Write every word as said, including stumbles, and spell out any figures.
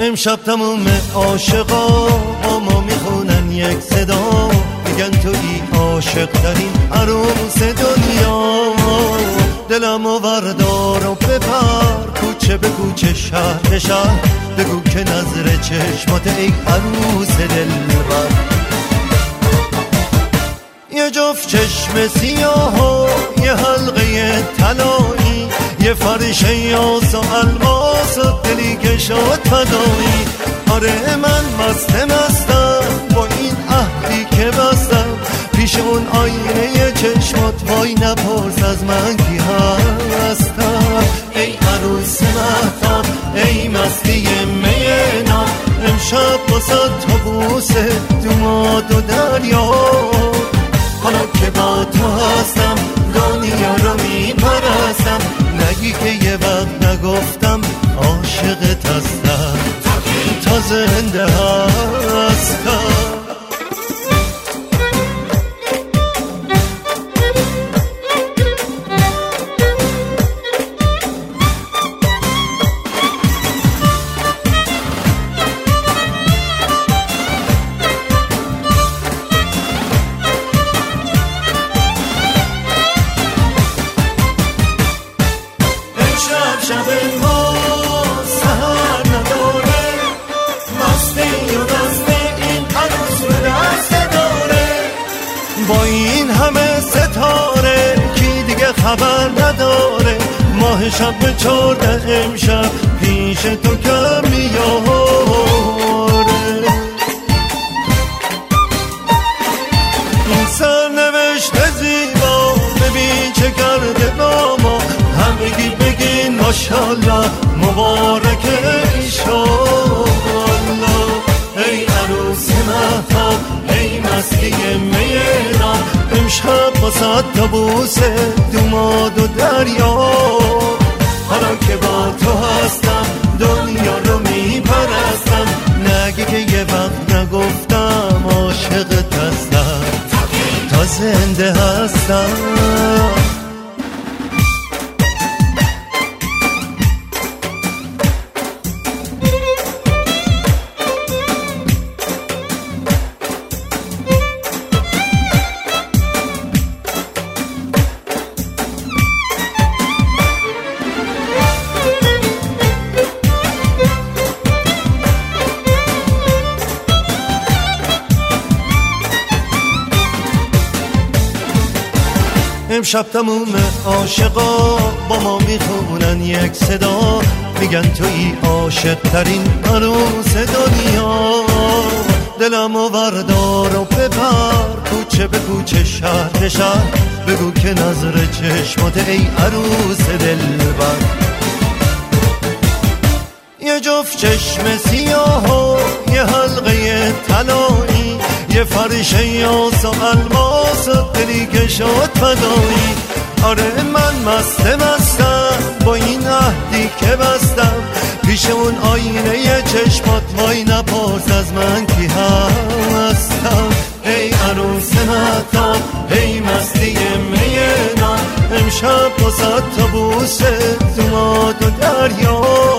امشب تموم عاشقا با ما میخونن یک صدا، میگن تویی عاشق ترین عروس دنیا. دلمو وردار و ببر کوچه به کوچه شهر به شهر، بگو که نظر چشمات ای عروس دلبر. یه جفت چشم سیاه و یه حلقه طلایی، یه فرش یاس و الماس و دلی که شد فدایی. آره من مست مستم با این عهدی که بستم، پیش اون آینه چشمات وای نپرس از من کی هستم. ای عروس مهتاب ای مستی مینا، امشب باسد تا بوسه دوماد و دریا. حالا که با تو هستم دنیا رو میپرستم، نگی که یه وقت نگفتم عاشقت هستم تا زنده هستم. شب ما سهر نداره، مستی و دست این عروس رو دست داره. با این همه ستاره کی دیگه خبر نداره، ماه شب به چرده امشب پیش تو کم میاره. این سرنوشت زیبا ببین چه کرده با ما، همگی بگین ماشاءالله مبارک ایشالله. ای عروس مهتاب ای مستی مینا، امشب با صد تا بوسه دوماد و دریا. حالا که با تو هستم دنیا رو میپرستم، نگی که یه وقت نگفتم عاشقت هستم تا زنده هستم. امشب تموم عاشقا با ما میخونن یک صدا، میگن تویی عاشق ترین عروس دنیا. دلمو وردار و ببر کوچه به کوچه شهر به شهر، بگو که نظر چشمات ای عروس دلبر. یه جفت چشم سیاه و یه حلقه طلایی، یه فرش یاس و الماس و دلی که شد فدایی. آره من مست مستم با این عهدی که بستم، پیش اون آینه چشمات وای نپرس از من کی هستم. ای عروس مهتاب ای مستی مینا، امشب با صد تا بوسه دوماد و دریا.